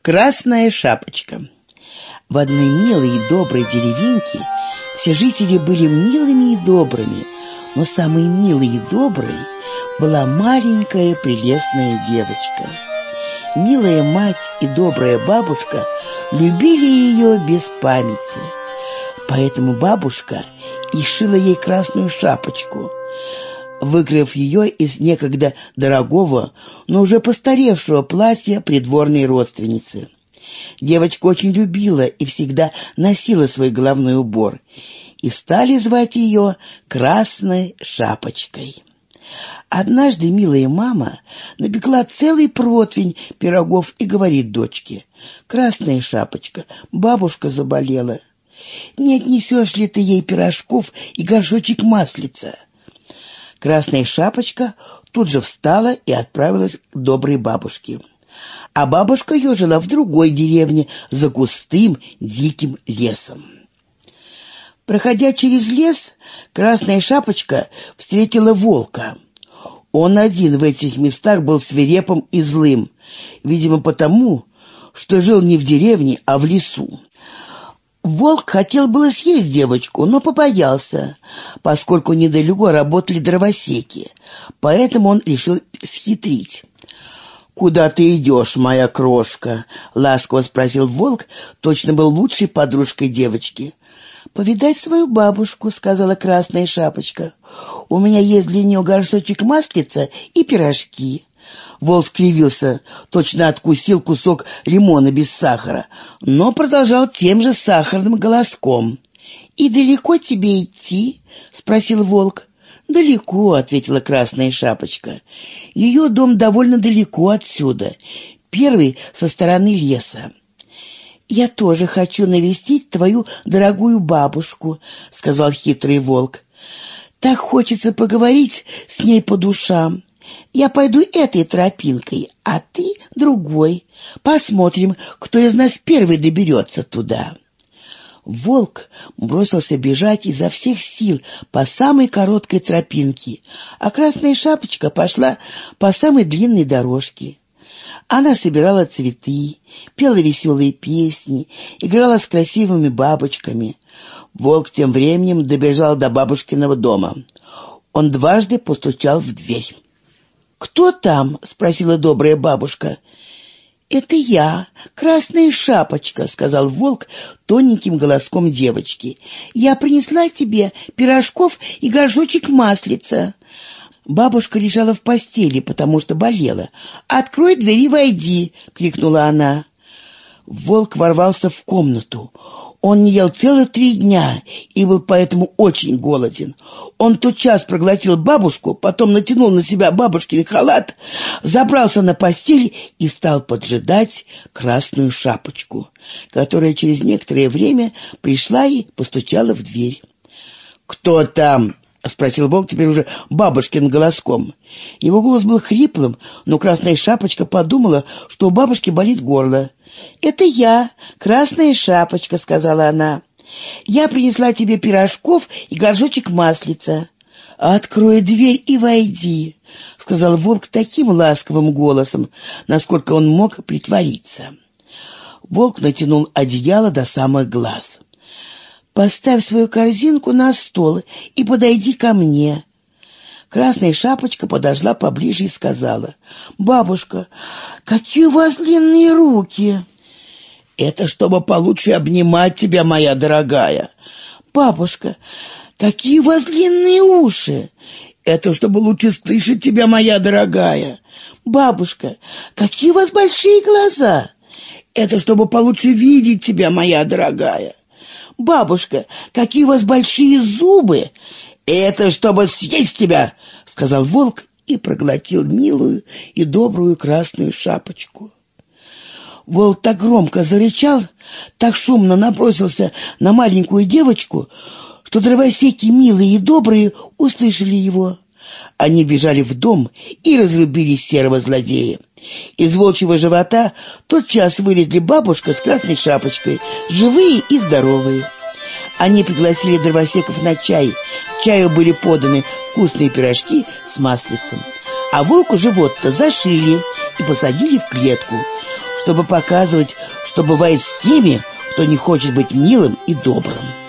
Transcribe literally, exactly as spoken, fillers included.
Красная шапочка. В одной милой и доброй деревеньке все жители были милыми и добрыми, но самой милой и доброй была маленькая прелестная девочка. Милая мать и добрая бабушка любили ее без памяти, поэтому бабушка и шила ей красную шапочку, выкроив ее из некогда дорогого, но уже постаревшего платья придворной родственницы. Девочка очень любила и всегда носила свой головной убор, и стали звать ее Красной Шапочкой. Однажды милая мама напекла целый противень пирогов и говорит дочке: «Красная Шапочка, бабушка заболела. Не отнесешь ли ты ей пирожков и горшочек маслица?» Красная Шапочка тут же встала и отправилась к доброй бабушке. А бабушка ее жила в другой деревне за густым диким лесом. Проходя через лес, Красная Шапочка встретила волка. Он один в этих местах был свирепым и злым, видимо, потому, что жил не в деревне, а в лесу. Волк хотел было съесть девочку, но побоялся, поскольку недалеко работали дровосеки, поэтому он решил схитрить. «Куда ты идешь, моя крошка?» — ласково спросил волк, точно был лучшей подружкой девочки. «Повидать свою бабушку», — сказала Красная Шапочка. «У меня есть для нее горшочек маслица и пирожки». Волк скривился, точно откусил кусок лимона без сахара, но продолжал тем же сахарным голоском. «И далеко тебе идти?» — спросил волк. «Далеко», — ответила Красная Шапочка. «Ее дом довольно далеко отсюда, первый со стороны леса». «Я тоже хочу навестить твою дорогую бабушку», — сказал хитрый волк. «Так хочется поговорить с ней по душам. Я пойду этой тропинкой, а ты другой. Посмотрим, кто из нас первый доберется туда». Волк бросился бежать изо всех сил по самой короткой тропинке, а Красная Шапочка пошла по самой длинной дорожке. Она собирала цветы, пела веселые песни, играла с красивыми бабочками. Волк тем временем добежал до бабушкиного дома. Он дважды постучал в дверь. «Кто там?» — спросила добрая бабушка. «Это я, Красная Шапочка», — сказал волк тоненьким голоском девочки. «Я принесла тебе пирожков и горшочек маслица». Бабушка лежала в постели, потому что болела. «Открой дверь и войди!» — крикнула она. Волк ворвался в комнату. Он не ел целых три дня и был поэтому очень голоден. Он тотчас проглотил бабушку, потом натянул на себя бабушкин халат, забрался на постель и стал поджидать Красную Шапочку, которая через некоторое время пришла и постучала в дверь. «Кто там?» — спросил волк теперь уже бабушкиным голоском. Его голос был хриплым, но Красная Шапочка подумала, что у бабушки болит горло. «Это я, Красная Шапочка», — сказала она. «Я принесла тебе пирожков и горшочек маслица». «Открой дверь и войди», — сказал волк таким ласковым голосом, насколько он мог притвориться. Волк натянул одеяло до самых глаз. «Поставь свою корзинку на стол и подойди ко мне». Красная Шапочка подошла поближе и сказала: «Бабушка, какие у вас длинные руки!» «Это чтобы получше обнимать тебя, моя дорогая». «Бабушка, какие у вас длинные уши!» «Это чтобы лучше слышать тебя, моя дорогая». «Бабушка, какие у вас большие глаза!» «Это чтобы получше видеть тебя, моя дорогая». «Бабушка, какие у вас большие зубы!» «Это чтобы съесть тебя!» — сказал волк и проглотил милую и добрую Красную Шапочку. Волк так громко зарычал, так шумно набросился на маленькую девочку, что дровосеки, милые и добрые, услышали его. Они бежали в дом и разрубили серого злодея. Из волчьего живота тотчас вылезли бабушка с Красной Шапочкой, живые и здоровые. Они пригласили дровосеков на чай. К чаю были поданы вкусные пирожки с маслицем. А волку живот-то зашили и посадили в клетку, чтобы показывать, что бывает с теми, кто не хочет быть милым и добрым.